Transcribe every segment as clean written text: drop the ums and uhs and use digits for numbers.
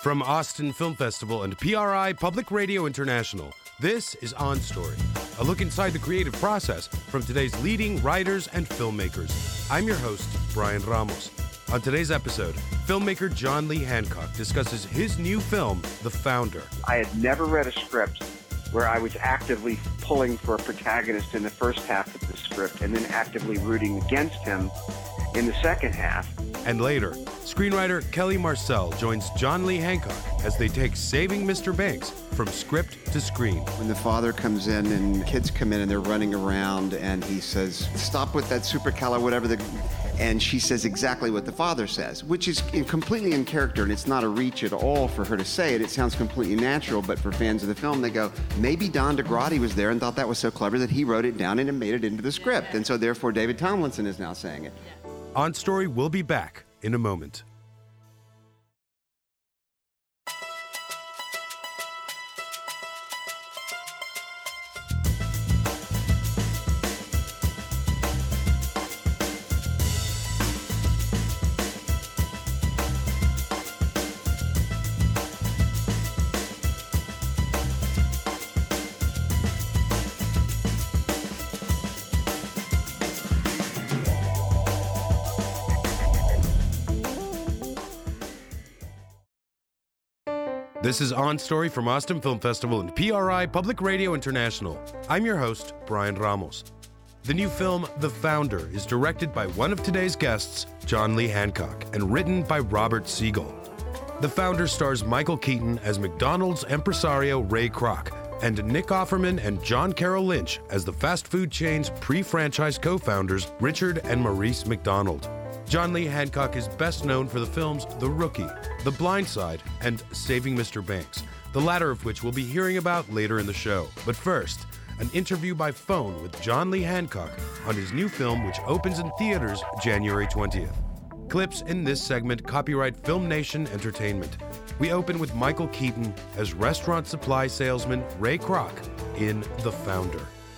From Austin Film Festival and PRI Public Radio International, this is On Story, a look inside the creative process from today's leading writers and filmmakers. I'm your host, Brian Ramos. On today's episode, filmmaker John Lee Hancock discusses his new film, The Founder. I had never read a script where I was actively pulling for a protagonist in the first half of the script and then actively rooting against him in the second half. And later, screenwriter Kelly Marcel joins John Lee Hancock as they take Saving Mr. Banks from script to screen. When the father comes in and kids come in and they're running around and he says, stop with that supercala, whatever and she says exactly what the father says, which is completely in character, and it's not a reach at all for her to say it. It sounds completely natural, but for fans of the film, they go, maybe Don DeGrady was there and thought that was so clever that he wrote it down and it made it into the script, and so therefore David Tomlinson is now saying it. On Story will be back in a moment. This is On Story from Austin Film Festival and PRI Public Radio International. I'm your host, Brian Ramos. The new film, The Founder, is directed by one of today's guests, John Lee Hancock, and written by Robert Siegel. The Founder stars Michael Keaton as McDonald's impresario Ray Kroc, and Nick Offerman and John Carroll Lynch as the fast food chain's pre-franchise co-founders Richard and Maurice McDonald. John Lee Hancock is best known for the films The Rookie, The Blind Side, and Saving Mr. Banks, the latter of which we'll be hearing about later in the show. But first, an interview by phone with John Lee Hancock on his new film, which opens in theaters January 20th. Clips in this segment copyright Film Nation Entertainment. We open with Michael Keaton as restaurant supply salesman Ray Kroc in The Founder.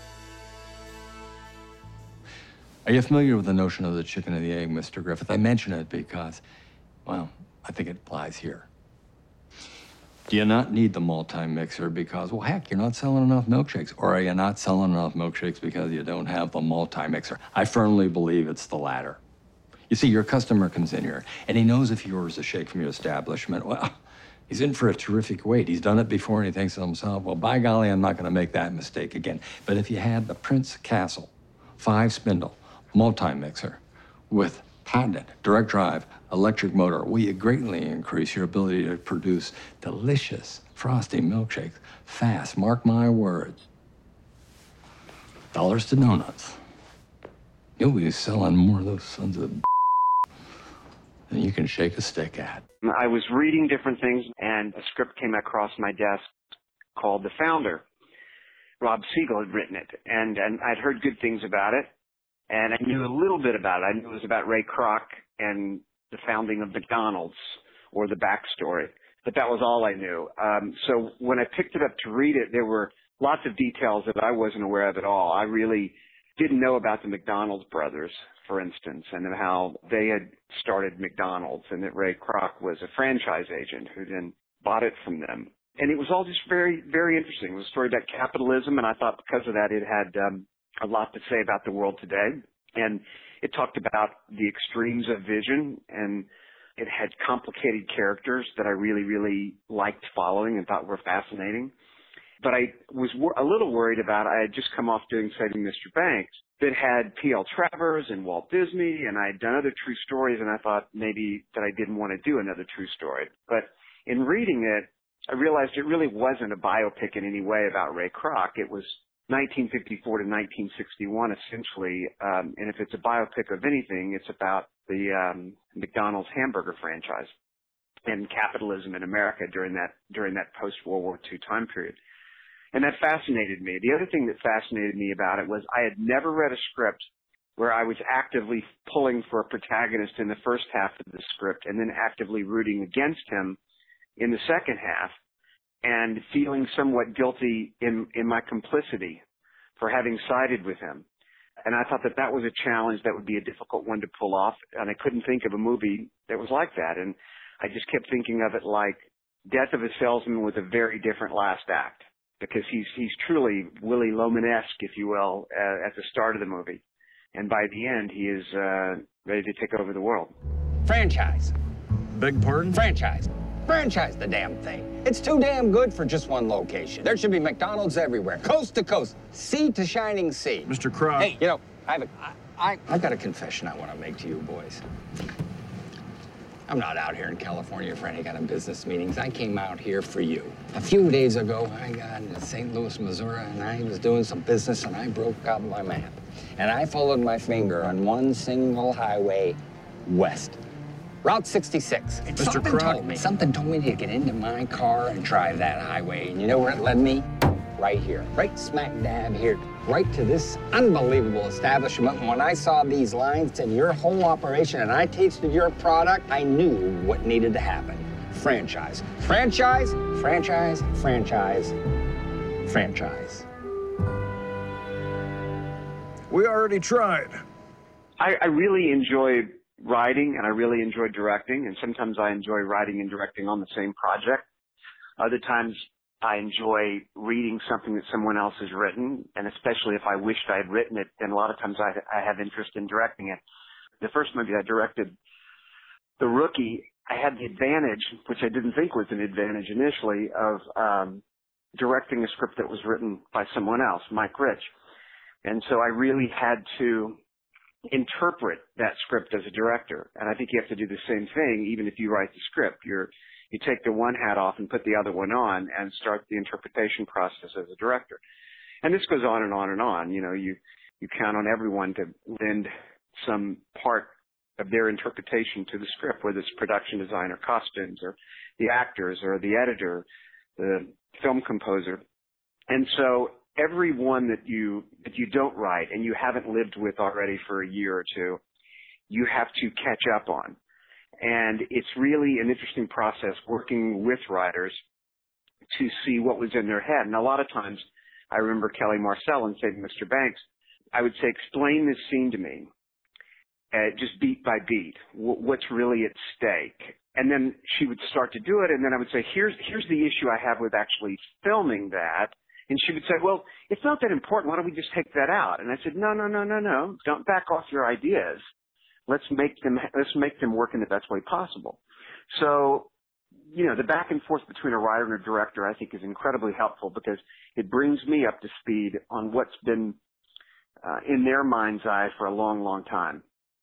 Are you familiar with the notion of the chicken and the egg, Mr. Griffith? I mention it because, well, I think it applies here. Do you not need the multi-mixer because, well, heck, you're not selling enough milkshakes? Or are you not selling enough milkshakes because you don't have the multi-mixer? I firmly believe it's the latter. You see, your customer comes in here, and he knows if he orders a shake from your establishment, well, he's in for a terrific wait. He's done it before, and he thinks to himself, well, by golly, I'm not going to make that mistake again. But if you had the Prince Castle 5-spindle multi-mixer with patented direct drive electric motor, will you greatly increase your ability to produce delicious frosty milkshakes fast. Mark my words. Dollars to donuts. You'll be selling more of those sons of than you can shake a stick at. I was reading different things, and a script came across my desk called The Founder. Rob Siegel had written it, and I'd heard good things about it. And I knew a little bit about it. I knew it was about Ray Kroc and the founding of McDonald's, or the backstory. But that was all I knew. So when I picked it up to read it, there were lots of details that I wasn't aware of at all. I really didn't know about the McDonald's brothers, for instance, and how they had started McDonald's, and that Ray Kroc was a franchise agent who then bought it from them. And it was all just very, very interesting. It was a story about capitalism, and I thought because of that it had a lot to say about the world today. And it talked about the extremes of vision, and it had complicated characters that I really, really liked following and thought were fascinating. But I was a little worried about, I had just come off doing Saving Mr. Banks that had P.L. Travers and Walt Disney, and I had done other true stories, and I thought maybe that I didn't want to do another true story. But in reading it, I realized it really wasn't a biopic in any way about Ray Kroc. It was 1954 to 1961, essentially, and if it's a biopic of anything, it's about the McDonald's hamburger franchise and capitalism in America during that post-World War II time period. And that fascinated me. The other thing that fascinated me about it was I had never read a script where I was actively pulling for a protagonist in the first half of the script and then actively rooting against him in the second half, and feeling somewhat guilty in my complicity for having sided with him. And I thought that was a challenge that would be a difficult one to pull off, and I couldn't think of a movie that was like that. And I just kept thinking of it like Death of a Salesman was a very different last act because he's truly Willy Loman-esque, if you will, at the start of the movie. And by the end, he is ready to take over the world. Franchise. Beg pardon? Franchise. Franchise the damn thing. It's too damn good for just one location. There should be McDonald's everywhere, coast to coast, sea to shining sea. Mr. Krog. Hey, you know, I've got a confession I want to make to you boys. I'm not out here in California for any kind of business meetings. I came out here for you. A few days ago, I got into St. Louis, Missouri, and I was doing some business, and I broke out my map. And I followed my finger on one single highway west. Route 66. And something told me to get into my car and drive that highway. And you know where it led me? Right here. Right smack dab here. Right to this unbelievable establishment. And when I saw these lines and your whole operation and I tasted your product, I knew what needed to happen. Franchise. Franchise, franchise, franchise, franchise. We already tried. I really enjoy writing and I really enjoy directing, and sometimes I enjoy writing and directing on the same project. Other times I enjoy reading something that someone else has written, and especially if I wished I had written it, then a lot of times I have interest in directing it. The first movie I directed, The Rookie, I had the advantage, which I didn't think was an advantage initially, of directing a script that was written by someone else, Mike Rich. And so I really had to interpret that script as a director. And I think you have to do the same thing even if you write the script. You take the one hat off and put the other one on and start the interpretation process as a director. And this goes on and on and on. You know, you count on everyone to lend some part of their interpretation to the script, whether it's production design or costumes or the actors or the editor, the film composer. And so every one that you don't write and you haven't lived with already for a year or two, you have to catch up on. And it's really an interesting process working with writers to see what was in their head. And a lot of times, I remember Kelly Marcel in Saving Mr. Banks, I would say, explain this scene to me, just beat by beat, what's really at stake. And then she would start to do it, and then I would say, here's the issue I have with actually filming that. And she would say, well, it's not that important. Why don't we just take that out? And I said, no. Don't back off your ideas. Let's make them work in the best way possible. So, you know, the back and forth between a writer and a director, I think, is incredibly helpful because it brings me up to speed on what's been in their mind's eye for a long, long time.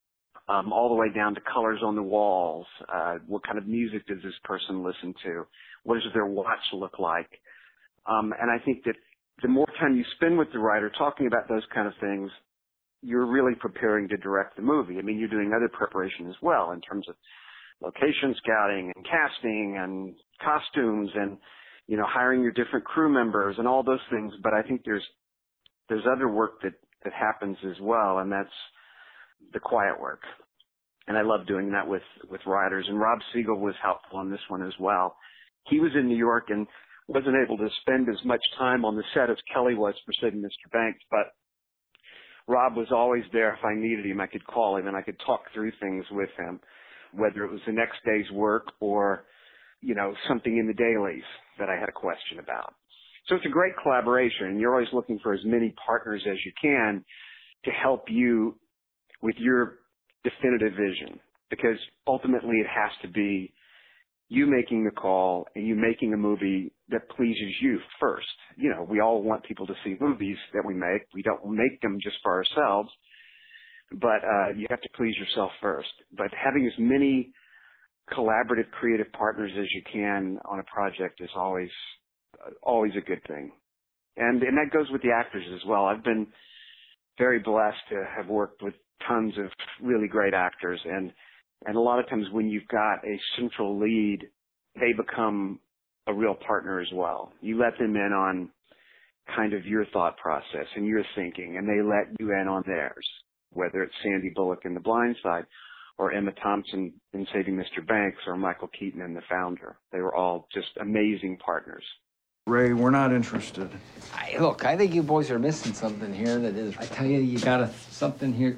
All the way down to colors on the walls. What kind of music does this person listen to? What does their watch look like? And I think that the more time you spend with the writer talking about those kind of things, you're really preparing to direct the movie. I mean, you're doing other preparation as well in terms of location scouting and casting and costumes and, you know, hiring your different crew members and all those things. But I think there's other work that happens as well, and that's the quiet work. And I love doing that with writers. And Rob Siegel was helpful on this one as well. He was in New York and wasn't able to spend as much time on the set as Kelly was for Saving Mr. Banks, but Rob was always there. If I needed him, I could call him and I could talk through things with him, whether it was the next day's work or, you know, something in the dailies that I had a question about. So it's a great collaboration, and you're always looking for as many partners as you can to help you with your definitive vision, because ultimately it has to be you making the call and you making a movie that pleases you first. You know, we all want people to see movies that we make. We don't make them just for ourselves, but you have to please yourself first. But having as many collaborative, creative partners as you can on a project is always a good thing. And that goes with the actors as well. I've been very blessed to have worked with tons of really great actors, and a lot of times when you've got a central lead, they become a real partner as well. You let them in on kind of your thought process and your thinking, and they let you in on theirs, whether it's Sandy Bullock in The Blind Side or Emma Thompson in Saving Mr. Banks or Michael Keaton in The Founder. They were all just amazing partners. Ray, we're not interested. Look, I think you boys are missing something here that is... I tell you, you got something here...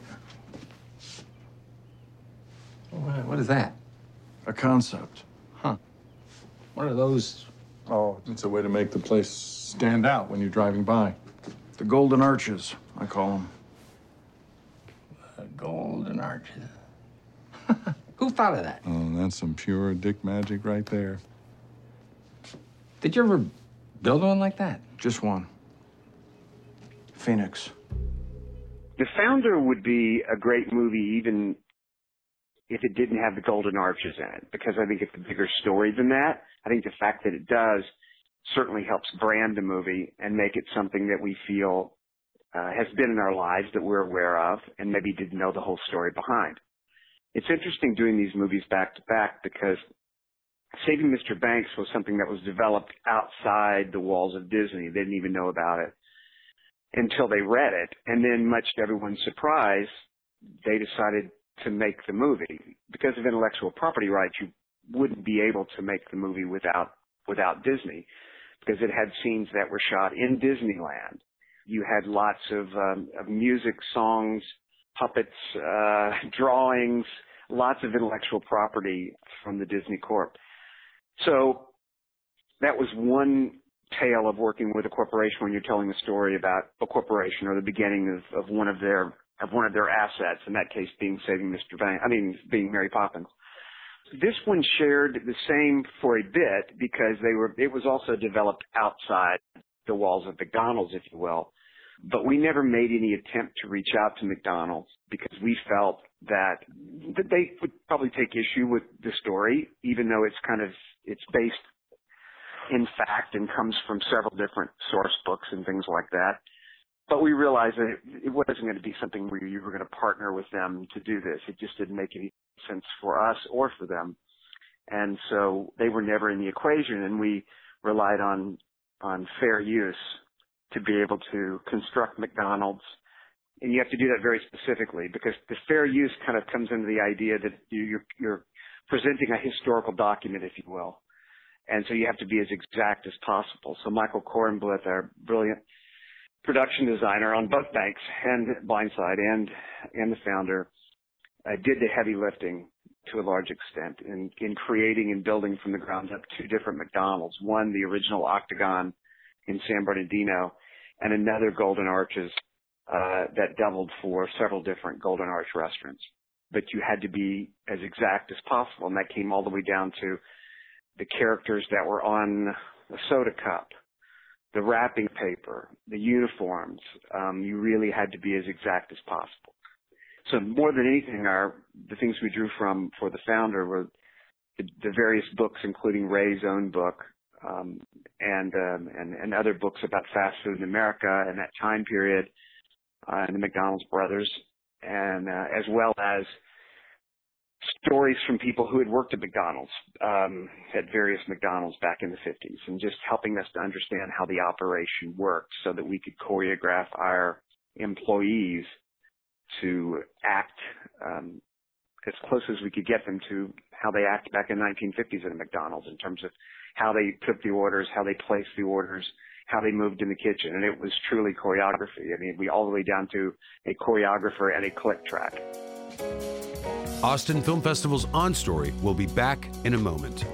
What is that? A concept. Huh. What are those? Oh, it's a way to make the place stand out when you're driving by. The Golden Arches, I call them. The Golden Arches. Who thought of that? Oh, that's some pure dick magic right there. Did you ever build one like that? Just one. Phoenix. The Founder would be a great movie even if it didn't have the Golden Arches in it, because I think it's a bigger story than that. I think the fact that it does certainly helps brand the movie and make it something that we feel has been in our lives, that we're aware of, and maybe didn't know the whole story behind. It's interesting doing these movies back to back because Saving Mr. Banks was something that was developed outside the walls of Disney. They didn't even know about it until they read it. And then, much to everyone's surprise, they decided to make the movie. Because of intellectual property rights, you wouldn't be able to make the movie without Disney, because it had scenes that were shot in Disneyland. You had lots of music, songs, puppets, drawings, lots of intellectual property from the Disney Corp. So that was one tale of working with a corporation when you're telling a story about a corporation or the beginning of one of their assets, in that case being being Mary Poppins. This one shared the same for a bit because it was also developed outside the walls of McDonald's, if you will. But we never made any attempt to reach out to McDonald's because we felt that they would probably take issue with the story, even though it's based in fact and comes from several different source books and things like that. But we realized that it wasn't going to be something where you were going to partner with them to do this. It just didn't make any sense for us or for them. And so they were never in the equation, and we relied on fair use to be able to construct McDonald's. And you have to do that very specifically because the fair use kind of comes into the idea that you're presenting a historical document, if you will. And so you have to be as exact as possible. So Michael Korenblith, our brilliant production designer on both Banks and Blindside and The Founder, did the heavy lifting to a large extent in creating and building from the ground up two different McDonald's. One, the original Octagon in San Bernardino, and another Golden Arches that doubled for several different Golden Arch restaurants. But you had to be as exact as possible, and that came all the way down to the characters that were on the soda cup, the wrapping paper, the uniforms. You really had to be as exact as possible. So more than anything, the things we drew from for The Founder were the various books, including Ray's own book, and other books about fast food in America and that time period, and the McDonald's brothers, and as well as stories from people who had worked at McDonald's, at various McDonald's back in the 50s, and just helping us to understand how the operation worked so that we could choreograph our employees to act as close as we could get them to how they act back in the 1950s at a McDonald's in terms of how they took the orders, how they placed the orders, how they moved in the kitchen. And it was truly choreography. I mean, we all the way down to a choreographer and a click track. Austin Film Festival's On Story will be back in a moment.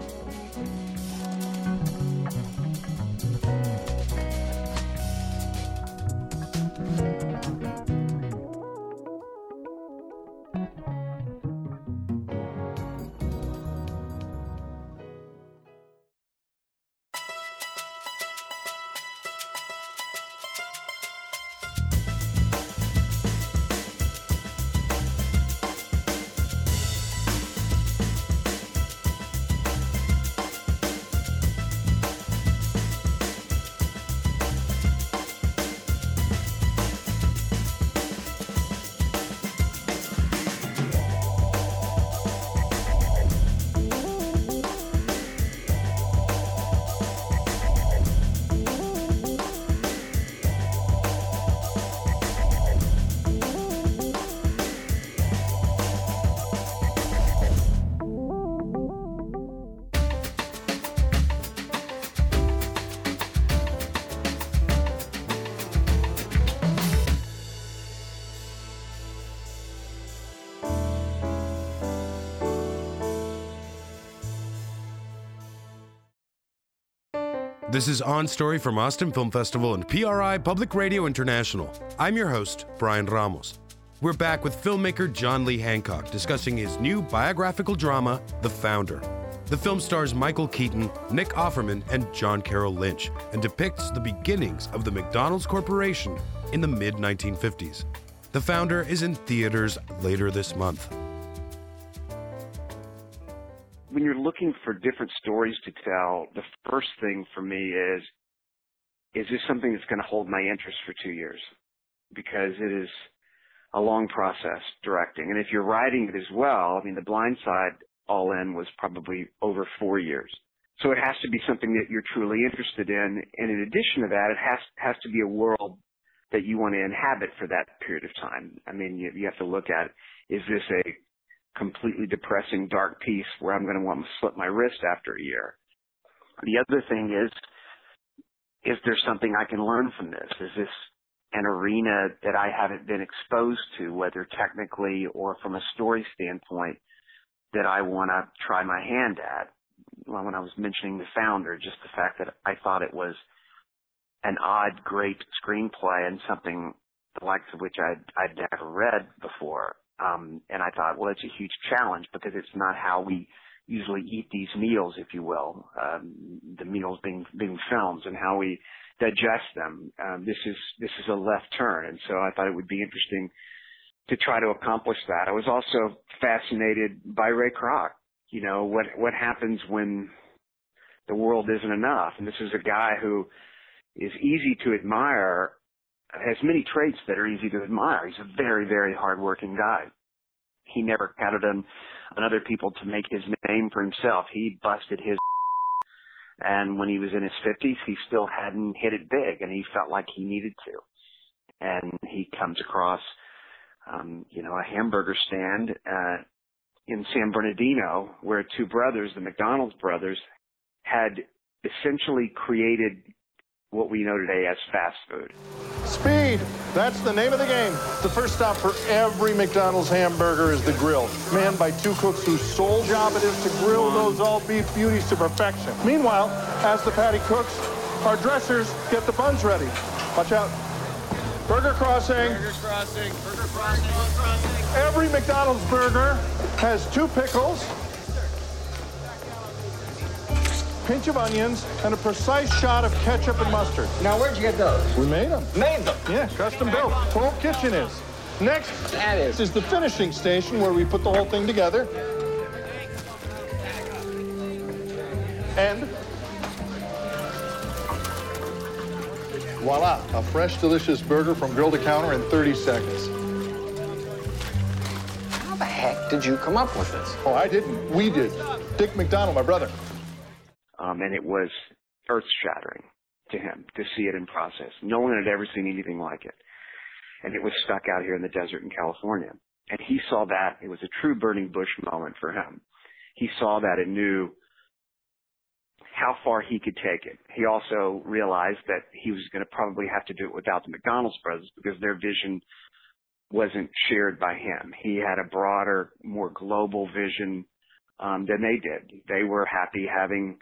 This is On Story from Austin Film Festival and PRI Public Radio International. I'm your host, Brian Ramos. We're back with filmmaker John Lee Hancock discussing his new biographical drama, The Founder. The film stars Michael Keaton, Nick Offerman, and John Carroll Lynch, and depicts the beginnings of the McDonald's Corporation in the mid-1950s. The Founder is in theaters later this month. When you're looking for different stories to tell, the first thing for me is this something that's going to hold my interest for 2 years? Because it is a long process directing. And if you're writing it as well, I mean, The Blind Side all in was probably over 4 years. So it has to be something that you're truly interested in. And in addition to that, it has to be a world that you want to inhabit for that period of time. I mean, you have to look at, is this a completely depressing, dark piece where I'm going to want to slip my wrist after a year? The other thing is there something I can learn from this? Is this an arena that I haven't been exposed to, whether technically or from a story standpoint, that I want to try my hand at? Well, when I was mentioning The Founder, just the fact that I thought it was an odd, great screenplay and something the likes of which I'd never read before. And I thought, well, it's a huge challenge because it's not how we usually eat these meals, if you will, the meals being films and how we digest them. This is a left turn. And so I thought it would be interesting to try to accomplish that. I was also fascinated by Ray Kroc. You know, what happens when the world isn't enough? And this is a guy who is easy to admire, has many traits that are easy to admire. He's a very, very hardworking guy. He never counted on other people to make his name for himself. He busted his and when he was in his 50s, he still hadn't hit it big, and he felt like he needed to. And he comes across, a hamburger stand in San Bernardino where two brothers, the McDonald's brothers, had essentially created what we know today as fast food. Speed, that's the name of the game. The first stop for every McDonald's hamburger is the grill, manned by two cooks whose sole job it is to grill those all-beef beauties to perfection. Meanwhile, as the patty cooks, our dressers get the buns ready. Watch out. Burger crossing. Burger crossing. Burger crossing. Every McDonald's burger has 2 pickles, pinch of onions, and a precise shot of ketchup and mustard. Now, where'd you get those? We made them. Made them? Yeah, custom built. Whole kitchen is. Next is the finishing station where we put the whole thing together. And voila, a fresh, delicious burger from grill to counter in 30 seconds. How the heck did you come up with this? Oh, I didn't. We did. Dick McDonald, my brother. And it was earth-shattering to him to see it in process. No one had ever seen anything like it. And it was stuck out here in the desert in California. And he saw that. It was a true burning bush moment for him. He saw that and knew how far he could take it. He also realized that he was going to probably have to do it without the McDonald's brothers because their vision wasn't shared by him. He had a broader, more global vision than they did. They were happy having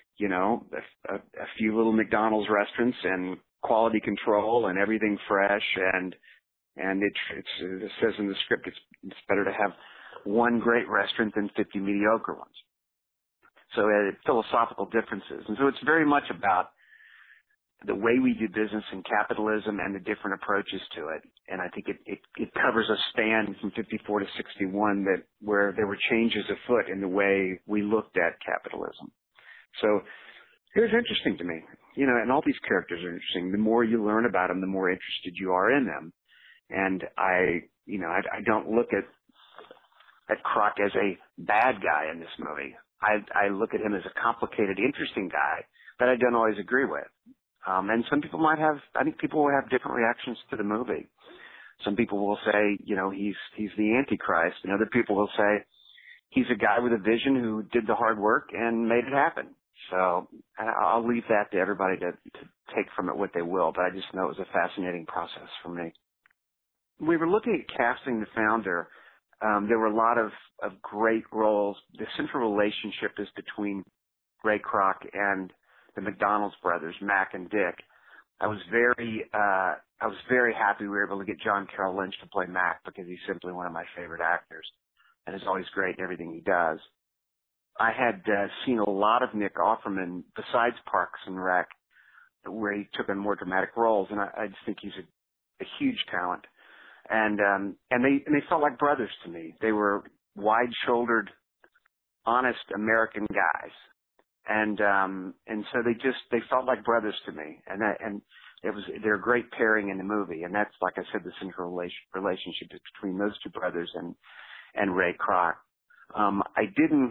a few little McDonald's restaurants and quality control and everything fresh. And it says in the script, it's better to have one great restaurant than 50 mediocre ones. So philosophical differences. And so it's very much about the way we do business in capitalism and the different approaches to it. And I think it covers a span from 54 to 61 where there were changes afoot in the way we looked at capitalism. So it was interesting to me, and all these characters are interesting. The more you learn about them, the more interested you are in them. And I don't look at Kroc as a bad guy in this movie. I look at him as a complicated, interesting guy that I don't always agree with. And some people I think people will have different reactions to the movie. Some people will say, he's the Antichrist, and other people will say he's a guy with a vision who did the hard work and made it happen. So I'll leave that to everybody to take from it what they will, but I just know it was a fascinating process for me. We were looking at casting The Founder. There were a lot of great roles. The central relationship is between Ray Kroc and the McDonald's brothers, Mac and Dick, I was very happy we were able to get John Carroll Lynch to play Mac, because he's simply one of my favorite actors and is always great in everything he does. I had seen a lot of Nick Offerman besides Parks and Rec, where he took on more dramatic roles, and I just think he's a huge talent. And they felt like brothers to me. They were wide-shouldered, honest American guys, and so they felt like brothers to me, and they're a great pairing in the movie, and that's, like I said, the central relationship between those two brothers and Ray Kroc. I didn't,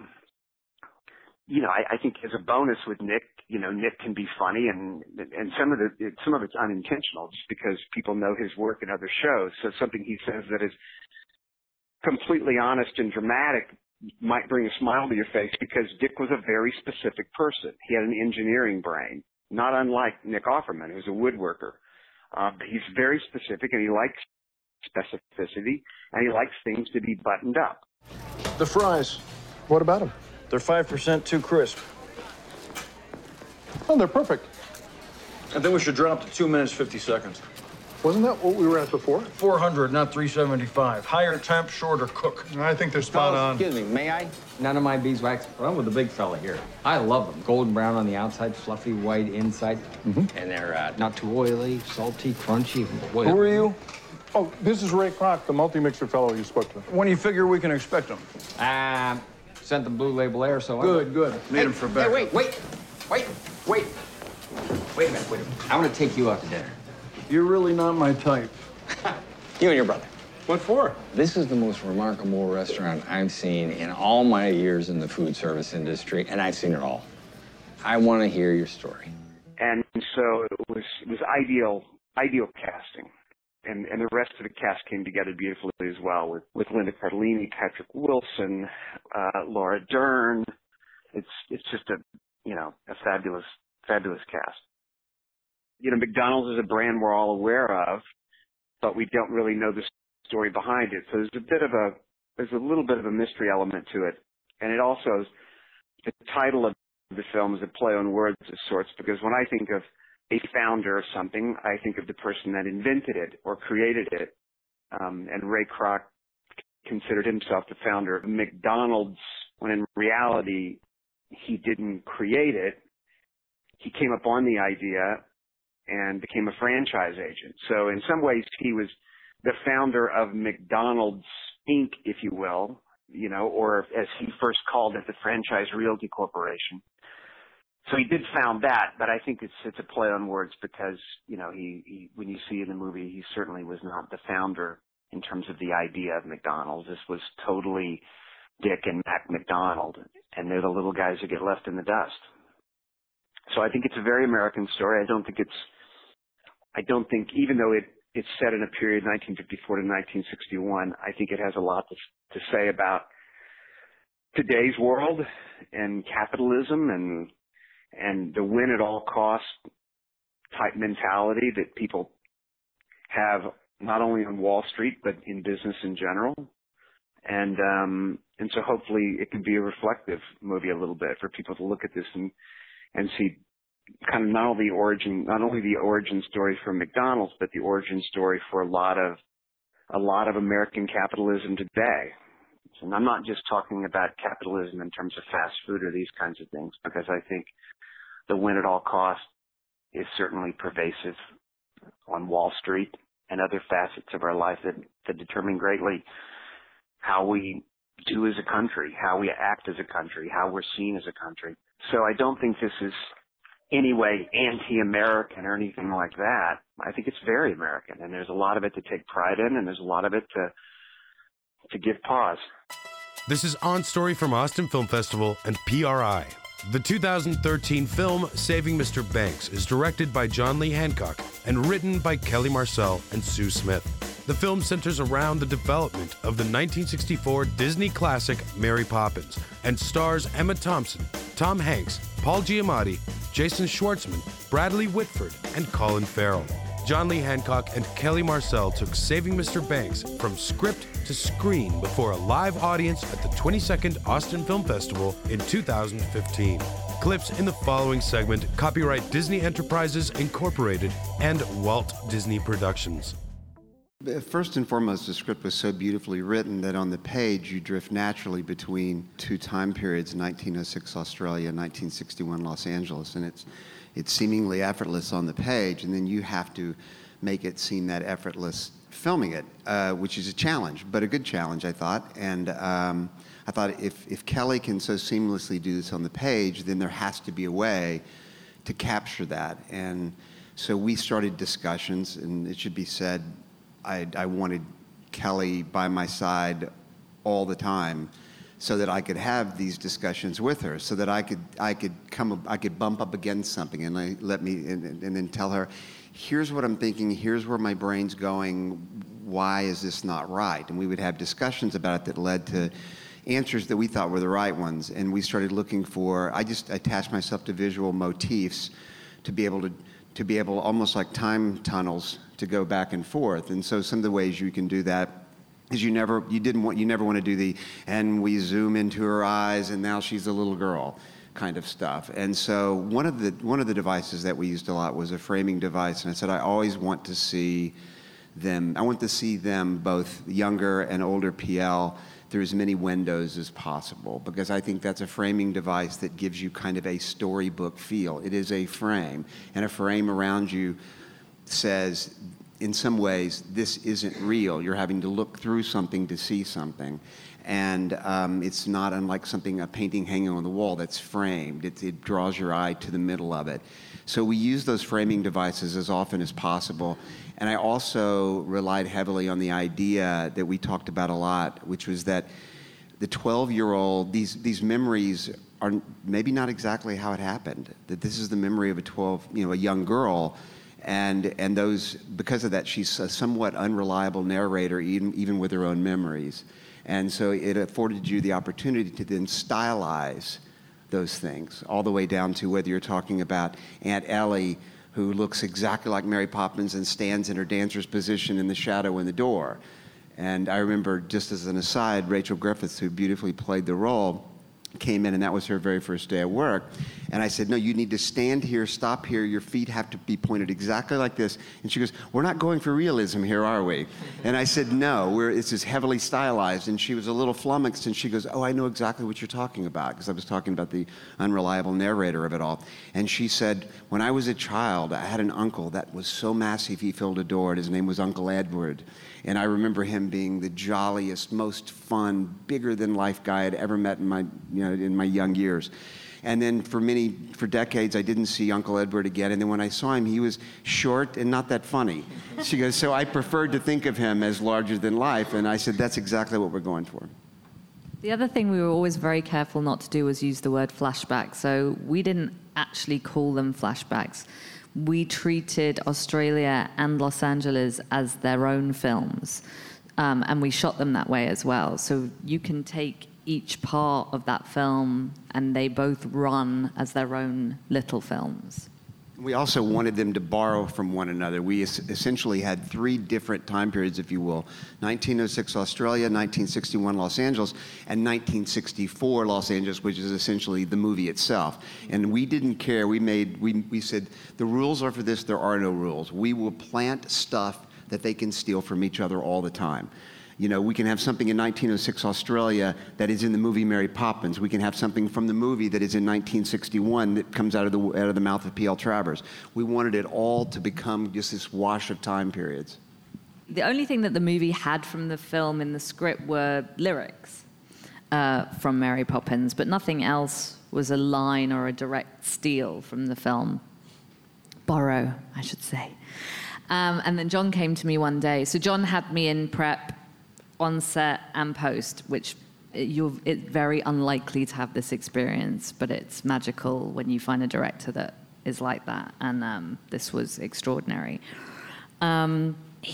I think as a bonus with Nick, Nick can be funny, and some of it's unintentional, just because people know his work in other shows. So something he says that is completely honest and dramatic might bring a smile to your face, because Dick was a very specific person. He had an engineering brain, not unlike Nick Offerman, who's a woodworker. He's very specific, and he likes specificity, and he likes things to be buttoned up. The fries, what about them? They're 5% too crisp. Oh, they're perfect. I think we should drop to 2 minutes, 50 seconds. Wasn't that what we were at before? 400, not 375. Higher temp, shorter cook. I think they're spot on. Excuse me, may I? None of my beeswax. Run with the big fella here. I love them. Golden brown on the outside, fluffy white inside. And they're not too oily, salty, crunchy. Boy, Who are you? Oh, this is Ray Kroc, the multi-mixer fellow you spoke to. When do you figure we can expect them? Sent the Blue Label Air, so Good. Need them for back. Hey, wait a minute. I want to take you out to dinner. You're really not my type. You and your brother. What for? This is the most remarkable restaurant I've seen in all my years in the food service industry, and I've seen it all. I want to hear your story. And so it was ideal casting. And the rest of the cast came together beautifully as well, with Linda Cardellini, Patrick Wilson, Laura Dern. It's just a fabulous cast. McDonald's is a brand we're all aware of, but we don't really know the story behind it. So there's a little bit of a mystery element to it. And it also, the title of the film is a play on words of sorts, because when I think of a founder of something, I think of the person that invented it or created it. And Ray Kroc considered himself the founder of McDonald's, when in reality, he didn't create it. He came up on the idea and became a franchise agent. So in some ways, he was the founder of McDonald's Inc., if you will, or as he first called it, the Franchise Realty Corporation. So he did found that, but I think it's a play on words, because, he when you see in the movie, he certainly was not the founder in terms of the idea of McDonald's. This was totally Dick and Mac McDonald, and they're the little guys who get left in the dust. So I think it's a very American story. I don't think, even though it's set in a period 1954 to 1961, I think it has a lot to say about today's world and capitalism and the win at all costs type mentality that people have not only on Wall Street but in business in general. And so hopefully it can be a reflective movie a little bit for people to look at this and see kind of not only the origin story for McDonald's, but the origin story for a lot of American capitalism today. And I'm not just talking about capitalism in terms of fast food or these kinds of things, because I think the win at all costs is certainly pervasive on Wall Street and other facets of our life that determine greatly how we do as a country, how we act as a country, how we're seen as a country. So I don't think this is any way anti-American or anything like that. I think it's very American, and there's a lot of it to take pride in, and there's a lot of it to give pause. This is On Story from Austin Film Festival and PRI. The 2013 film Saving Mr. Banks is directed by John Lee Hancock and written by Kelly Marcel and Sue Smith. The film centers around the development of the 1964 Disney classic Mary Poppins and stars Emma Thompson, Tom Hanks, Paul Giamatti, Jason Schwartzman, Bradley Whitford, and Colin Farrell. John Lee Hancock and Kelly Marcel took Saving Mr. Banks from script to screen before a live audience at the 22nd Austin Film Festival in 2015. Clips in the following segment copyright Disney Enterprises Incorporated and Walt Disney Productions. First and foremost, the script was so beautifully written that on the page you drift naturally between two time periods, 1906 Australia, 1961 Los Angeles, and it's seemingly effortless on the page, and then you have to make it seem that effortless filming it, which is a challenge, but a good challenge, I thought. And I thought if Kelly can so seamlessly do this on the page, then there has to be a way to capture that. And so we started discussions, and it should be said, I wanted Kelly by my side all the time so that I could have these discussions with her, so that I could bump up against something and and then tell her, here's what I'm thinking, here's where my brain's going, why is this not right? And we would have discussions about it that led to answers that we thought were the right ones. And we started looking for, I just attached myself to visual motifs to be able almost like time tunnels to go back and forth. And so some of the ways you can do that is you never want to do the, and we zoom into her eyes and now she's a little girl kind of stuff. And so one of the devices that we used a lot was a framing device. And I said, I always want to see them, both younger and older PL, through as many windows as possible, because I think that's a framing device that gives you kind of a storybook feel. It is a frame, and a frame around you says, in some ways, this isn't real. You're having to look through something to see something. And it's not unlike a painting hanging on the wall that's framed. It draws your eye to the middle of it. So we use those framing devices as often as possible. And I also relied heavily on the idea that we talked about a lot, which was that the 12-year-old, these memories are maybe not exactly how it happened. That this is the memory of a young girl, and those, because of that, she's a somewhat unreliable narrator, even with her own memories. And so it afforded you the opportunity to then stylize those things, all the way down to whether you're talking about Aunt Ellie, who looks exactly like Mary Poppins and stands in her dancer's position in the shadow in the door. And I remember, just as an aside, Rachel Griffiths, who beautifully played the role, came in, and that was her very first day at work. And I said, no, you need to stand here, stop here, your feet have to be pointed exactly like this. And she goes, we're not going for realism here, are we? And I said, no, this is heavily stylized. And she was a little flummoxed, and she goes, oh, I know exactly what you're talking about, because I was talking about the unreliable narrator of it all. And she said, when I was a child, I had an uncle that was so massive he filled a door, and his name was Uncle Edward. And I remember him being the jolliest, most fun, bigger-than-life guy I'd ever met in my young years. And then for decades, I didn't see Uncle Edward again. And then when I saw him, he was short and not that funny. She goes, so I preferred to think of him as larger than life. And I said, that's exactly what we're going for. The other thing we were always very careful not to do was use the word flashback. So we didn't actually call them flashbacks. We treated Australia and Los Angeles as their own films, and we shot them that way as well. So you can take each part of that film, and they both run as their own little films. We also wanted them to borrow from one another. We essentially had three different time periods, if you will: 1906 Australia, 1961 Los Angeles, and 1964 Los Angeles, which is essentially the movie itself. And we didn't care. We said, the rules are for this, there are no rules. We will plant stuff that they can steal from each other all the time. You know, we can have something in 1906 Australia that is in the movie Mary Poppins. We can have something from the movie that is in 1961 that comes out of the mouth of P.L. Travers. We wanted it all to become just this wash of time periods. The only thing that the movie had from the film in the script were lyrics from Mary Poppins, but nothing else was a line or a direct steal from the film. Borrow, I should say. And then John came to me one day. So John had me in prep, on set and post, which it's very unlikely to have this experience, but it's magical when you find a director that is like that, and this was extraordinary. So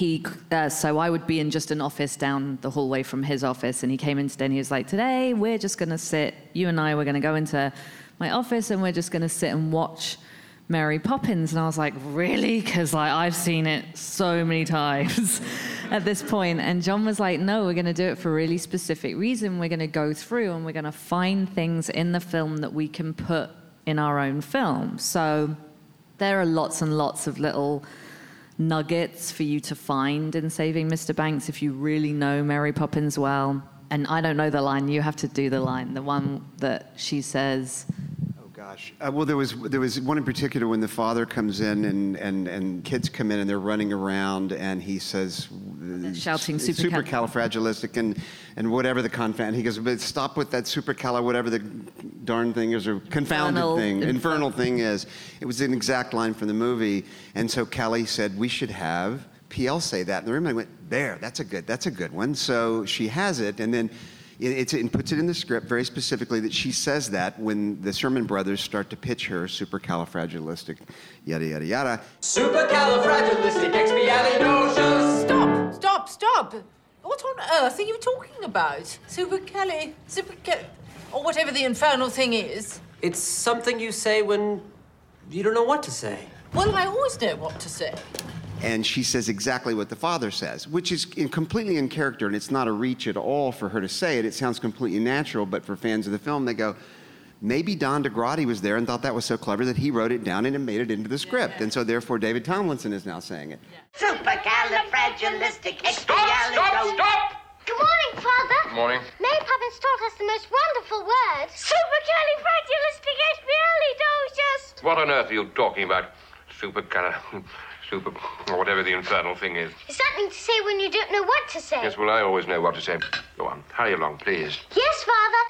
I would be in just an office down the hallway from his office, and he came in today and he was like, today we're just going to sit, you and I, we're going to go into my office and we're just going to sit and watch Mary Poppins. And I was like, really? Because I've seen it so many times at this point. And John was like, no, we're going to do it for a really specific reason. We're going to go through and we're going to find things in the film that we can put in our own film. So there are lots and lots of little nuggets for you to find in Saving Mr. Banks if you really know Mary Poppins well. And I don't know the line. You have to do the line, the one that she says. Well, there was one in particular when the father comes in and kids come in and they're running around and he says, shouting supercalifragilistic and whatever the confound. He goes, but stop with that supercal, whatever the darn thing is, or infernal thing is. It was an exact line from the movie. And so Kelly said, we should have PL say that in the room. And I went, there, that's a good one. So she has it, and then it puts it in the script very specifically that she says that when the Sherman Brothers start to pitch her supercalifragilistic, yada, yada, yada. Supercalifragilisticexpialidocious. Stop. What on earth are you talking about? Supercal... or whatever the infernal thing is. It's something you say when you don't know what to say. Well, I always know what to say. And she says exactly what the father says, which is completely in character, and it's not a reach at all for her to say it. It sounds completely natural, but for fans of the film, they go, maybe Don DeGrady was there and thought that was so clever that he wrote it down and it made it into the script. And so therefore David Tomlinson is now saying it. Supercalifragilisticexpialidocious. Stop! Good morning, Father. Good morning. Mary Poppins taught us the most wonderful word. Supercalifragilisticexpialidocious. What on earth are you talking about? Or whatever the infernal thing is. It's something to say when you don't know what to say. Yes, well, I always know what to say. Go on, hurry along, please. Yes, Father.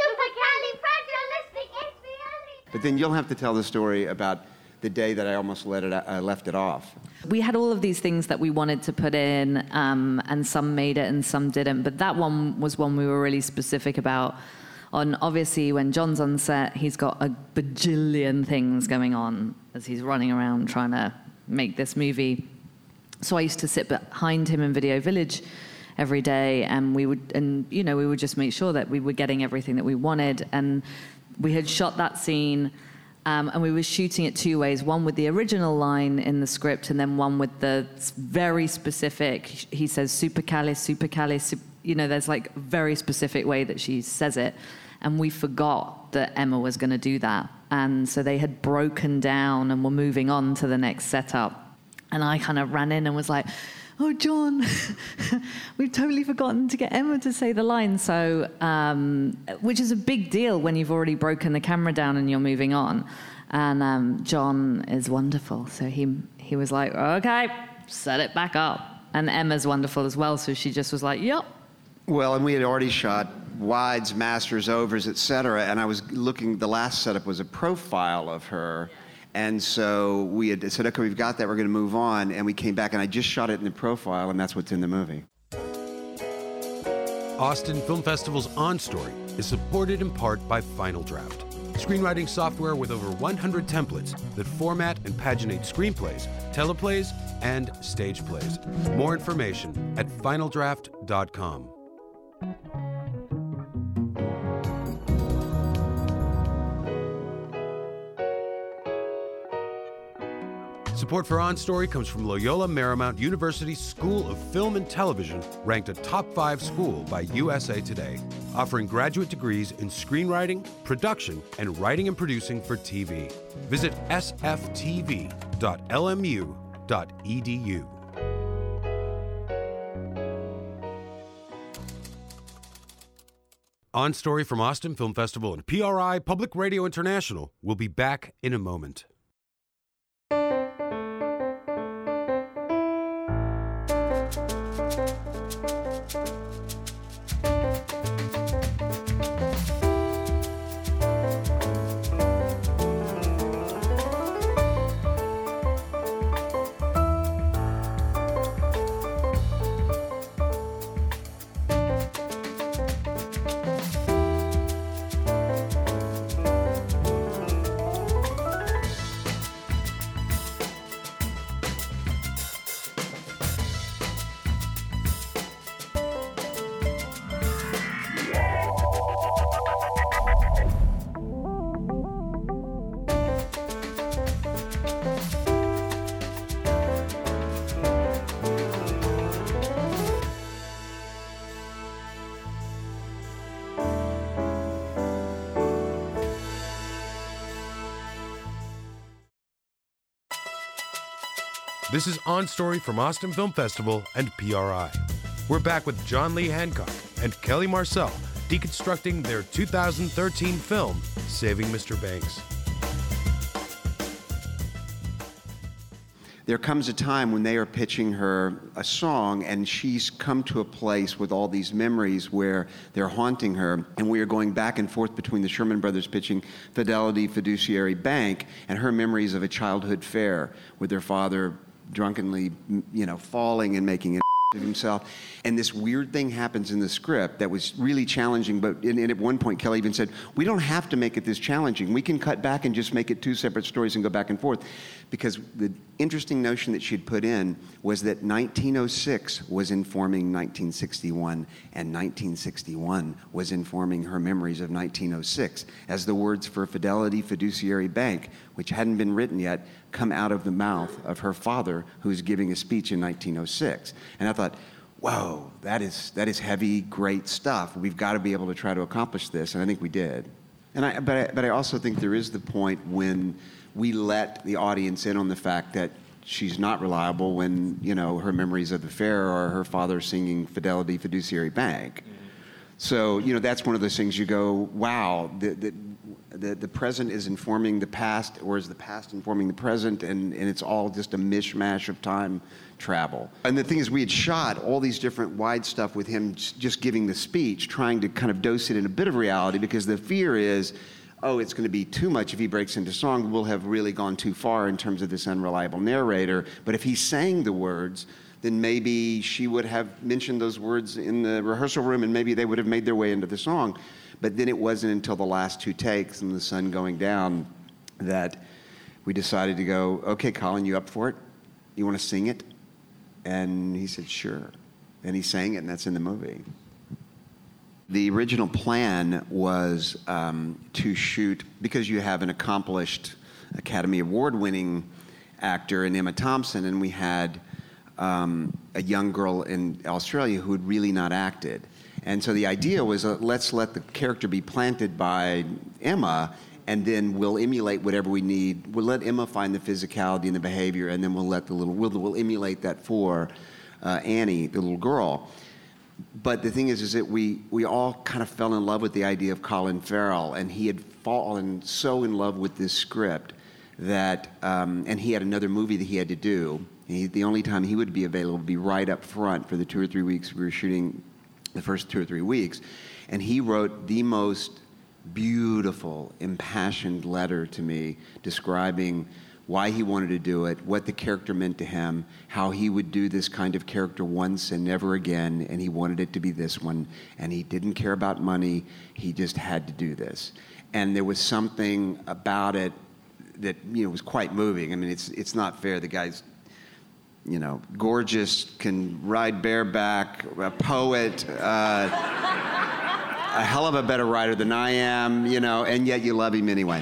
Supercalifragilisticexpialidocious. But then you'll have to tell the story about the day that I almost left it off. We had all of these things that we wanted to put in, and some made it and some didn't. But that one was one we were really specific about. Obviously, when John's on set, he's got a bajillion things going on as he's running around trying to make this movie. So I used to sit behind him in Video Village every day, and we would just make sure that we were getting everything that we wanted. And we had shot that scene, and we were shooting it two ways: one with the original line in the script, and then one with the very specific. He says supercalis. There's like a very specific way that she says it, and we forgot that Emma was going to do that. And so they had broken down and were moving on to the next setup. And I kind of ran in and was like, oh, John, we've totally forgotten to get Emma to say the line. So, which is a big deal when you've already broken the camera down and you're moving on. And John is wonderful. So he was like, okay, set it back up. And Emma's wonderful as well. So she just was like, yep. Well, and we had already shot wides, masters, overs, etc. And I was looking, the last setup was a profile of her. And so we had said, okay, we've got that, we're going to move on. And we came back, and I just shot it in the profile, and that's what's in the movie. Austin Film Festival's On Story is supported in part by Final Draft, screenwriting software with over 100 templates that format and paginate screenplays, teleplays, and stage plays. More information at finaldraft.com. Support for On Story comes from Loyola Marymount University School of Film and Television, ranked a top 5 school by USA Today, offering graduate degrees in screenwriting, production, and writing and producing for TV. Visit sftv.lmu.edu. On Story from Austin Film Festival and PRI Public Radio International will be back in a moment. This is On Story from Austin Film Festival and PRI. We're back with John Lee Hancock and Kelly Marcel deconstructing their 2013 film, Saving Mr. Banks. There comes a time when they are pitching her a song, and she's come to a place with all these memories where they're haunting her, and we are going back and forth between the Sherman Brothers pitching Fidelity Fiduciary Bank and her memories of a childhood fair with their father drunkenly, falling and making it of himself. And this weird thing happens in the script that was really challenging, but and at one point Kelly even said, we don't have to make it this challenging. We can cut back and just make it two separate stories and go back and forth. Because the interesting notion that she'd put in was that 1906 was informing 1961, and 1961 was informing her memories of 1906, as the words for Fidelity Fiduciary Bank, which hadn't been written yet, come out of the mouth of her father, who's giving a speech in 1906. And I thought, whoa, that is heavy, great stuff. We've got to be able to try to accomplish this, and I think we did. But I also think there is the point when we let the audience in on the fact that she's not reliable when, her memories of the fair are her father singing Fidelity Fiduciary Bank. Mm-hmm. So, that's one of those things you go, wow, the present is informing the past, or is the past informing the present, and it's all just a mishmash of time travel. And the thing is, we had shot all these different wide stuff with him just giving the speech, trying to kind of dose it in a bit of reality, because the fear is, it's going to be too much if he breaks into song. We'll have really gone too far in terms of this unreliable narrator. But if he sang the words, then maybe she would have mentioned those words in the rehearsal room, and maybe they would have made their way into the song. But then it wasn't until the last two takes and the sun going down that we decided to go, okay, Colin, you up for it? You want to sing it? And he said, sure. And he sang it, and that's in the movie. The original plan was to shoot, because you have an accomplished Academy Award-winning actor in Emma Thompson, and we had a young girl in Australia who had really not acted. And so the idea was, let's let the character be planted by Emma, and then we'll emulate whatever we need. We'll let Emma find the physicality and the behavior, and then we'll emulate that for Annie, the little girl. But the thing is that we all kind of fell in love with the idea of Colin Farrell, and he had fallen so in love with this script that, and he had another movie that he had to do. The only time he would be available would be right up front for the 2 or 3 weeks we were shooting, the first 2 or 3 weeks. And he wrote the most beautiful, impassioned letter to me describing why he wanted to do it, what the character meant to him, how he would do this kind of character once and never again, and he wanted it to be this one, and he didn't care about money, he just had to do this. And there was something about it that, was quite moving. I mean, it's not fair. The guy's, gorgeous, can ride bareback, a poet, a hell of a better writer than I am, and yet you love him anyway.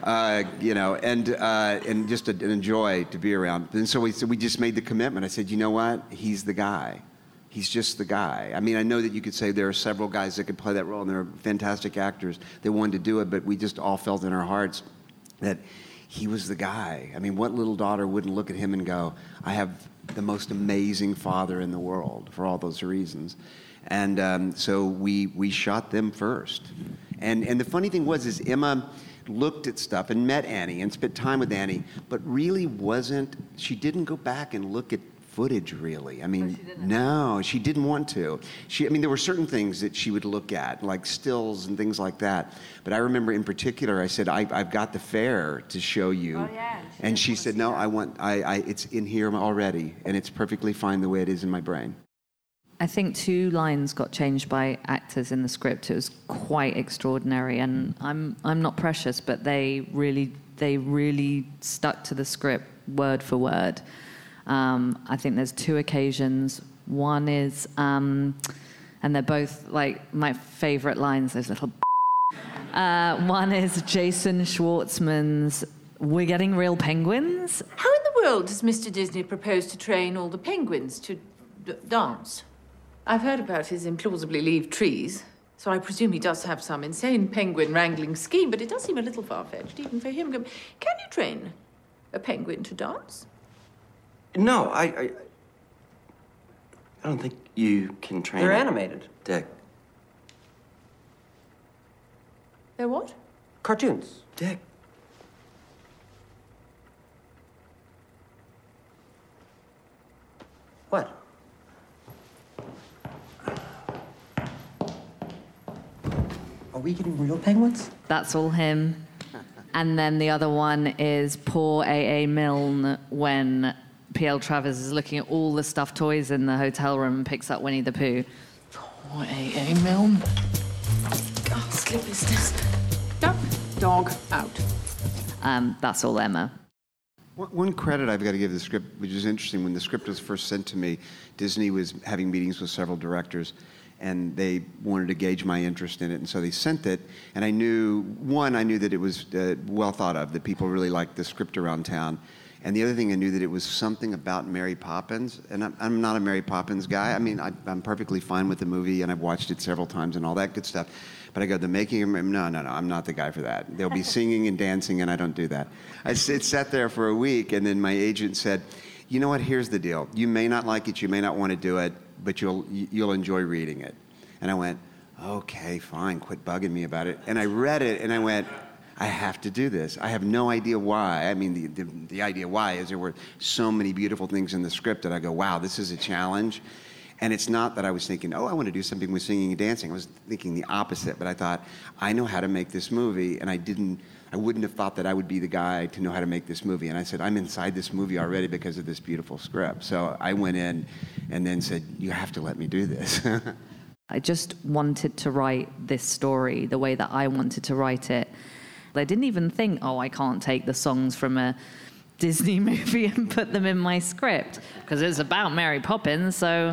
And just an joy to be around. And so we just made the commitment. I said, you know what? He's the guy. He's just the guy. I mean, I know that you could say there are several guys that could play that role, and there are fantastic actors that wanted to do it, but we just all felt in our hearts that he was the guy. I mean, what little daughter wouldn't look at him and go, I have the most amazing father in the world, for all those reasons. And so we shot them first. And the funny thing was Emma looked at stuff and met Annie and spent time with Annie, but really she didn't go back and look at footage, really. I mean, no, she didn't want to. There were certain things that she would look at, like stills and things like that. But I remember in particular, I said, I've got the fair to show you. Oh, yeah. And she said, no, it's in here already, and it's perfectly fine the way it is in my brain. I think 2 lines got changed by actors in the script. It was quite extraordinary, and I'm not precious, but they really stuck to the script word for word. I think there's 2 occasions. One is, and they're both like my favorite lines, those little one is Jason Schwartzman's, "We're getting real penguins." How in the world does Mr. Disney propose to train all the penguins to dance? I've heard about his implausibly leave trees, so I presume he does have some insane penguin wrangling scheme, but it does seem a little far-fetched, even for him. Can you train a penguin to dance? No, I don't think you can train. They're it. animated. Dick. They're what? Cartoons. Dick. What? Are we getting real penguins? That's all him. And then the other one is poor A.A. Milne when P.L. Travers is looking at all the stuffed toys in the hotel room and picks up Winnie the Pooh. Poor A.A. Milne. Ghastly business. Duck, dog, out. That's all Emma. One credit I've got to give the script, which is interesting, when the script was first sent to me, Disney was having meetings with several directors, and they wanted to gauge my interest in it, and so they sent it, and I knew that it was well thought of, that people really liked the script around town, and the other thing I knew that it was something about Mary Poppins, and I'm not a Mary Poppins guy. I mean, I'm perfectly fine with the movie, and I've watched it several times and all that good stuff, but I go, the making of, no, I'm not the guy for that. They'll be singing and dancing, and I don't do that. It sat there for a week, and then my agent said, you know what, here's the deal. You may not like it, you may not want to do it, but you'll enjoy reading it. And I went, okay, fine, quit bugging me about it. And I read it, and I went, I have to do this. I have no idea why. I mean, the idea why is there were so many beautiful things in the script that I go, wow, this is a challenge. And it's not that I was thinking, I want to do something with singing and dancing. I was thinking the opposite, but I thought, I know how to make this movie, and I wouldn't have thought that I would be the guy to know how to make this movie. And I said, I'm inside this movie already because of this beautiful script. So I went in and then said, you have to let me do this. I just wanted to write this story the way that I wanted to write it. I didn't even think, I can't take the songs from a Disney movie and put them in my script because it's about Mary Poppins. So,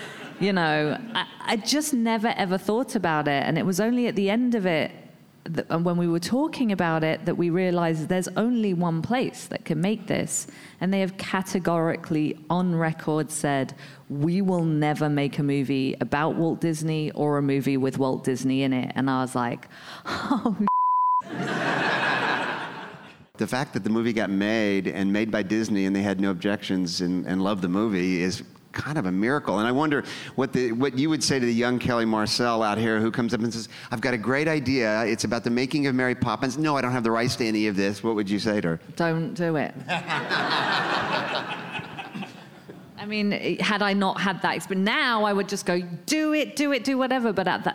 I just never ever thought about it. And it was only at the end of it, when we were talking about it, that we realized there's only one place that can make this. And they have categorically on record said, we will never make a movie about Walt Disney or a movie with Walt Disney in it. And I was like, The fact that the movie got made by Disney and they had no objections and loved the movie is kind of a miracle. And I wonder what you would say to the young Kelly Marcel out here who comes up and says, I've got a great idea. It's about the making of Mary Poppins. No, I don't have the rights to any of this. What would you say to her? Don't do it. I mean, had I not had that experience, now I would just go, do whatever.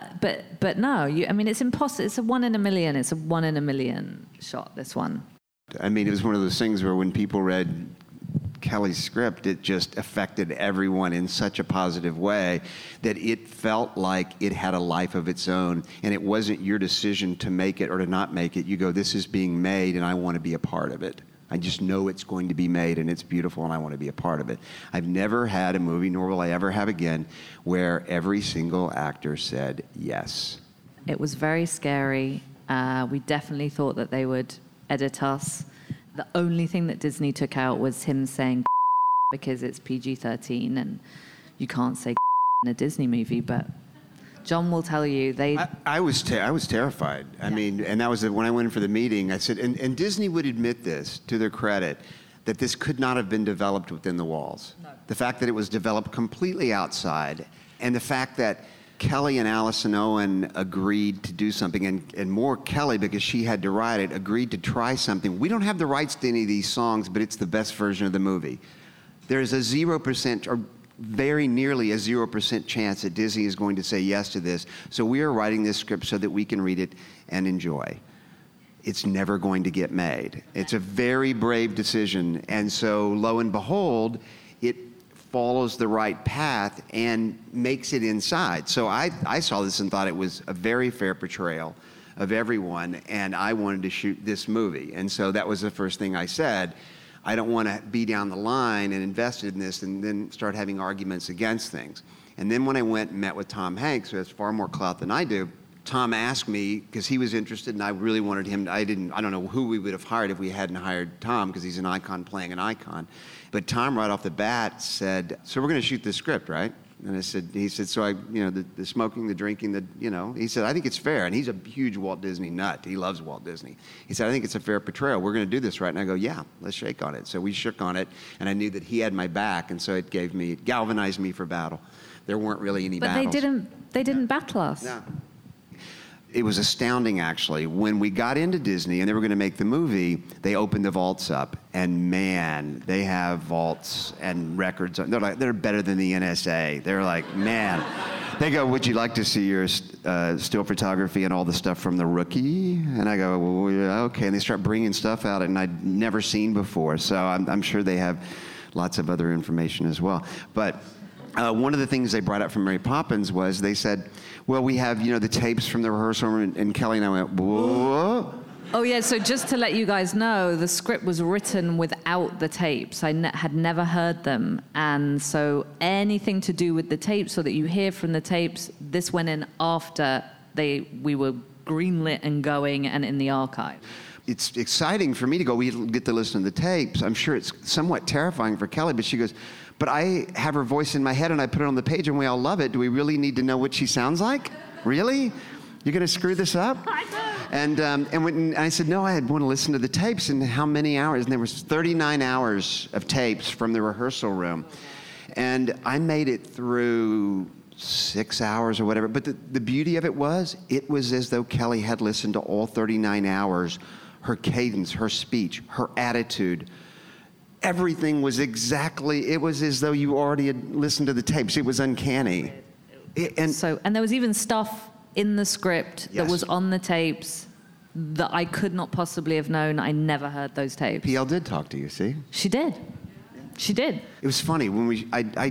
But no, it's impossible. It's a 1 in a million. It's a 1 in a million shot, this one. I mean, it was one of those things where when people read Kelly's script, it just affected everyone in such a positive way that it felt like it had a life of its own, and it wasn't your decision to make it or to not make it. You go, this is being made, and I want to be a part of it. I just know it's going to be made, and it's beautiful, and I want to be a part of it. I've never had a movie, nor will I ever have again, where every single actor said yes. It was very scary. We definitely thought that they would edit us. The only thing that Disney took out was him saying because it's PG-13 and you can't say in a Disney movie, but John will tell you I was terrified. I mean, and that was when I went in for the meeting, I said, and Disney would admit this, to their credit, that this could not have been developed within the walls. No. The fact that it was developed completely outside, and the fact that Kelly and Allison Owen agreed to do something, and more Kelly, because she had to write it, agreed to try something. We don't have the rights to any of these songs, but it's the best version of the movie. There's a 0%, or very nearly a 0% chance that Disney is going to say yes to this. So we are writing this script so that we can read it and enjoy. It's never going to get made. It's a very brave decision. And so lo and behold, it follows the right path and makes it inside. So I saw this and thought it was a very fair portrayal of everyone, and I wanted to shoot this movie. And so that was the first thing I said. I don't want to be down the line and invested in this and then start having arguments against things. And then when I went and met with Tom Hanks, who has far more clout than I do, Tom asked me, because he was interested and I really wanted him, I don't know who we would have hired if we hadn't hired Tom, because he's an icon playing an icon. But Tom right off the bat said, so we're going to shoot this script, right? And he said, so the smoking, the drinking, he said, I think it's fair. And he's a huge Walt Disney nut. He loves Walt Disney. He said, I think it's a fair portrayal. We're going to do this right. And I go, yeah, let's shake on it. So we shook on it, and I knew that he had my back, and so it galvanized me for battle. There weren't really any battles. But they didn't battle us. No. It was astounding, actually. When we got into Disney and they were going to make the movie, they opened the vaults up, and man, they have vaults and records. They're better than the NSA. They're like, man. They go, would you like to see your still photography and all the stuff from The Rookie? And I go, well, yeah, okay. And they start bringing stuff out and I'd never seen before. So I'm sure they have lots of other information as well. But one of the things they brought up from Mary Poppins was they said, well, we have, the tapes from the rehearsal room, and Kelly and I went, whoa. Oh, yeah, so just to let you guys know, the script was written without the tapes. I had never heard them, and so anything to do with the tapes, so that you hear from the tapes, this went in after we were greenlit and going and in the archive. It's exciting for me to go, we get to listen to the tapes. I'm sure it's somewhat terrifying for Kelly, but she goes, but I have her voice in my head and I put it on the page and we all love it. Do we really need to know what she sounds like? Really? You're going to screw this up? I know. And when I said, no, I want to listen to the tapes. And how many hours? And there was 39 hours of tapes from the rehearsal room. And I made it through 6 hours or whatever. But the beauty of it was as though Kelly had listened to all 39 hours. Her cadence, her speech, her attitude, everything was it was as though you already had listened to the tapes. It was uncanny. And there was even stuff in the script that was on the tapes that I could not possibly have known. I never heard those tapes. PL did talk to you, see? She did. She did. It was funny. When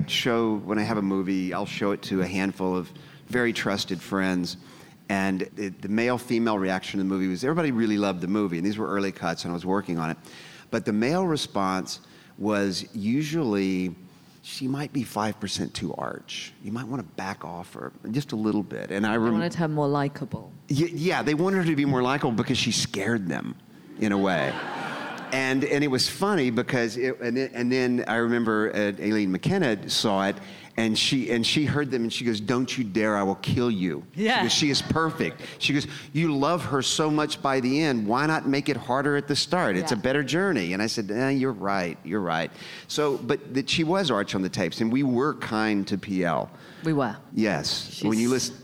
I have a movie, I'll show it to a handful of very trusted friends. And the male-female reaction to the movie was everybody really loved the movie. And these were early cuts, and I was working on it. But the male response was usually, she might be 5% too arch. You might want to back off her just a little bit. And I wanted her more likable. Yeah, they wanted her to be more likable because she scared them, in a way. And it was funny because and then I remember Aileen McKenna saw it. And she heard them and she goes, don't you dare, I will kill you. Yeah. She goes, she is perfect. She goes, you love her so much by the end, why not make it harder at the start? It's a better journey. And I said, you're right. So, but she was arch on the tapes, and we were kind to PL. We were. Yes. When you listen.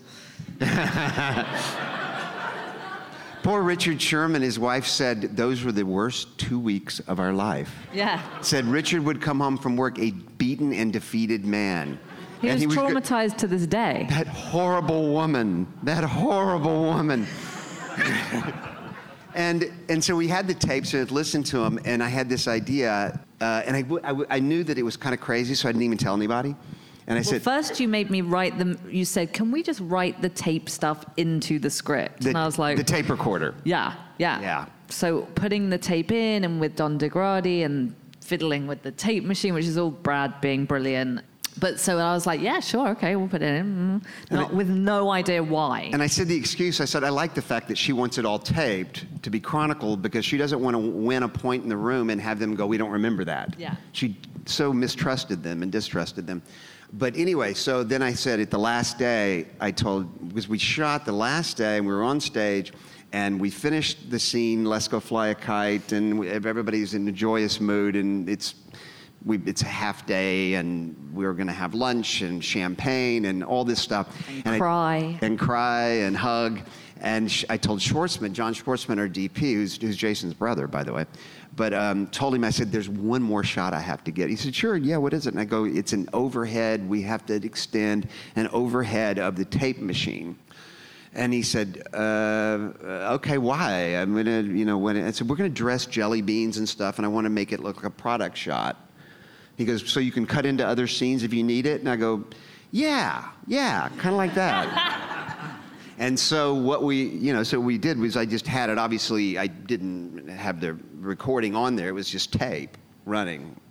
Poor Richard Sherman, his wife said, those were the worst 2 weeks of our life. Yeah. Said Richard would come home from work a beaten and defeated man. He was traumatized to this day. That horrible woman. And so we had the tapes and I'd listened to them, and I had this idea, and I knew that it was kind of crazy, so I didn't even tell anybody. And I said, first you made me write them. You said, can we just write the tape stuff into the script? And I was like, the tape recorder. Yeah. So putting the tape in, and with Don DeGrady and fiddling with the tape machine, which is all Brad being brilliant. But so I was like, yeah, sure, okay, we'll put it in. With no idea why. And I said the excuse, I said, I like the fact that she wants it all taped to be chronicled because she doesn't want to win a point in the room and have them go, we don't remember that. Yeah. She so mistrusted them and distrusted them. But anyway, so then I said at the last day, because we shot the last day and we were on stage and we finished the scene, Let's Go Fly a Kite, and everybody's in a joyous mood, and it's a half day, and we were going to have lunch and champagne and all this stuff. And cry and hug. And I told Schwartzman, John Schwartzman, our DP, who's Jason's brother, by the way, but told him, I said, there's one more shot I have to get. He said, sure, yeah, what is it? And I go, it's an overhead. We have to extend an overhead of the tape machine. And he said, okay, why? I'm going to, I said, we're going to dress jelly beans and stuff, and I want to make it look like a product shot. He goes, so you can cut into other scenes if you need it? And I go, yeah, kind of like that. And so what we did was I just had it. Obviously, I didn't have the recording on there. It was just tape running.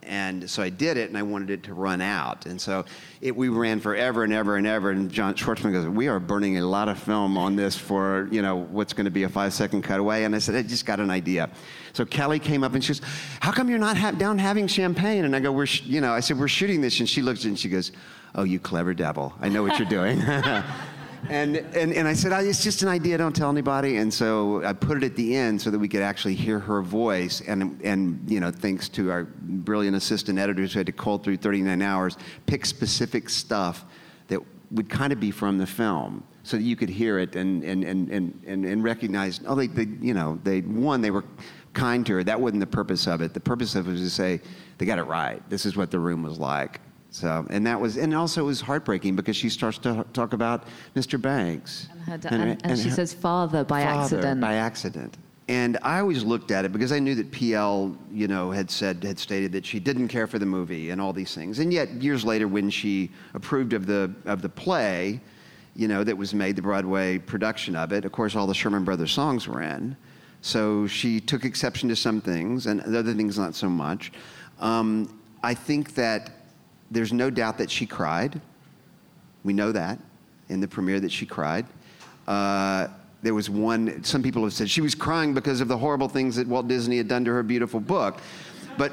And so I did it, and I wanted it to run out. And so we ran forever and ever and ever. And John Schwartzman goes, we are burning a lot of film on this for, what's going to be a 5-second cutaway. And I said, I just got an idea. So Kelly came up and she goes, how come you're not down having champagne? And I go, I said, we're shooting this. And she looks and she goes, oh, you clever devil. I know what you're doing. And I said, it's just an idea, don't tell anybody. And so I put it at the end so that we could actually hear her voice. And thanks to our brilliant assistant editors who had to cull through 39 hours, pick specific stuff that would kind of be from the film so that you could hear it and recognize, they were kind to her. That wasn't the purpose of it. The purpose of it was to say, they got it right. This is what the room was like. So, and also it was heartbreaking because she starts to talk about Mr. Banks. And her dad, and she says father by accident. And I always looked at it because I knew that PL, had stated that she didn't care for the movie and all these things. And yet, years later, when she approved of the play, that was made, the Broadway production of it, of course, all the Sherman Brothers songs were in. So she took exception to some things, and other things not so much. I think that there's no doubt that she cried. We know that in the premiere that she cried. There was some people have said she was crying because of the horrible things that Walt Disney had done to her beautiful book. But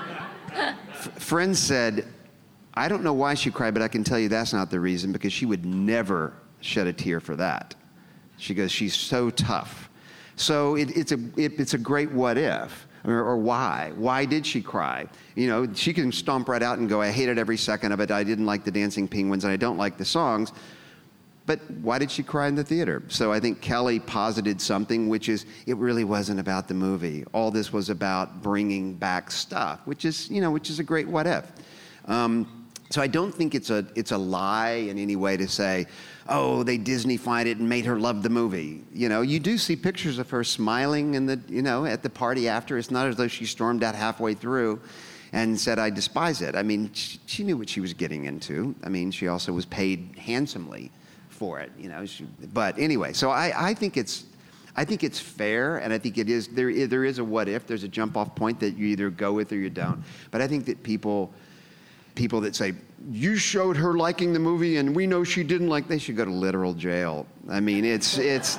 friends said, I don't know why she cried, but I can tell you that's not the reason, because she would never shed a tear for that. She goes, she's so tough. So it's a great what if. Or why? Why did she cry? She can stomp right out and go, I hated every second of it. I didn't like the dancing penguins, and I don't like the songs. But why did she cry in the theater? So I think Kelly posited something, which is, it really wasn't about the movie. All this was about bringing back stuff, which is a great what if. So I don't think it's a lie in any way to say, oh, they Disney-fied it and made her love the movie. You do see pictures of her smiling at the party after. It's not as though she stormed out halfway through and said, I despise it. I mean, she knew what she was getting into. I mean, she also was paid handsomely for it, but anyway, so I think it's fair, and I think it is, there is a what if, there's a jump off point that you either go with or you don't. But I think that people that say, you showed her liking the movie and we know she didn't like, they should go to literal jail. I mean, it's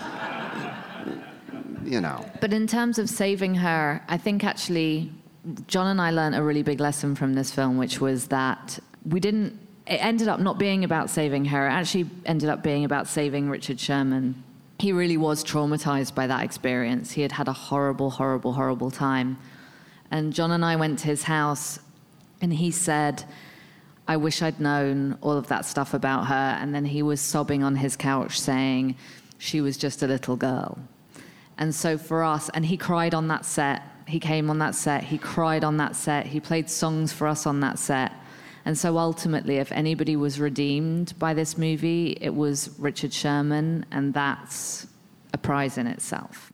But in terms of saving her, I think actually John and I learned a really big lesson from this film, which was that it ended up not being about saving her. It actually ended up being about saving Richard Sherman. He really was traumatized by that experience. He had a horrible, horrible, horrible time. And John and I went to his house, and he said, I wish I'd known all of that stuff about her. And then he was sobbing on his couch saying, she was just a little girl. And so for us, and he cried on that set. He came on that set. He cried on that set. He played songs for us on that set. And so ultimately, if anybody was redeemed by this movie, it was Richard Sherman, and that's a prize in itself.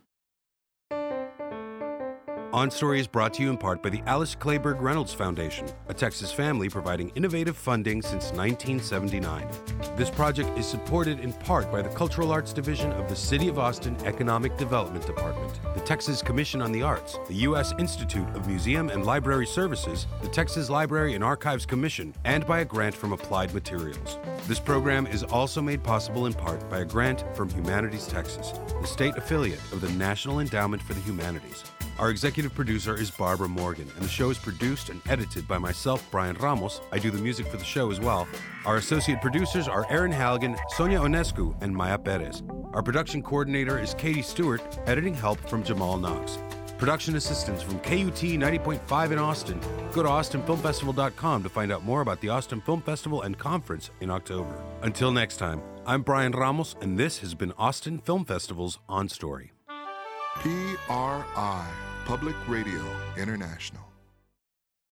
On Story is brought to you in part by the Alice Clayburgh Reynolds Foundation, a Texas family providing innovative funding since 1979. This project is supported in part by the Cultural Arts Division of the City of Austin Economic Development Department, the Texas Commission on the Arts, the U.S. Institute of Museum and Library Services, the Texas Library and Archives Commission, and by a grant from Applied Materials. This program is also made possible in part by a grant from Humanities Texas, the state affiliate of the National Endowment for the Humanities. Our executive producer is Barbara Morgan, and the show is produced and edited by myself, Brian Ramos. I do the music for the show as well. Our associate producers are Aaron Halligan, Sonia Onescu, and Maya Perez. Our production coordinator is Katie Stewart, editing help from Jamal Knox. Production assistance from KUT 90.5 in Austin. Go to austinfilmfestival.com to find out more about the Austin Film Festival and Conference in October. Until next time, I'm Brian Ramos, and this has been Austin Film Festival's On Story. PRI, Public Radio International.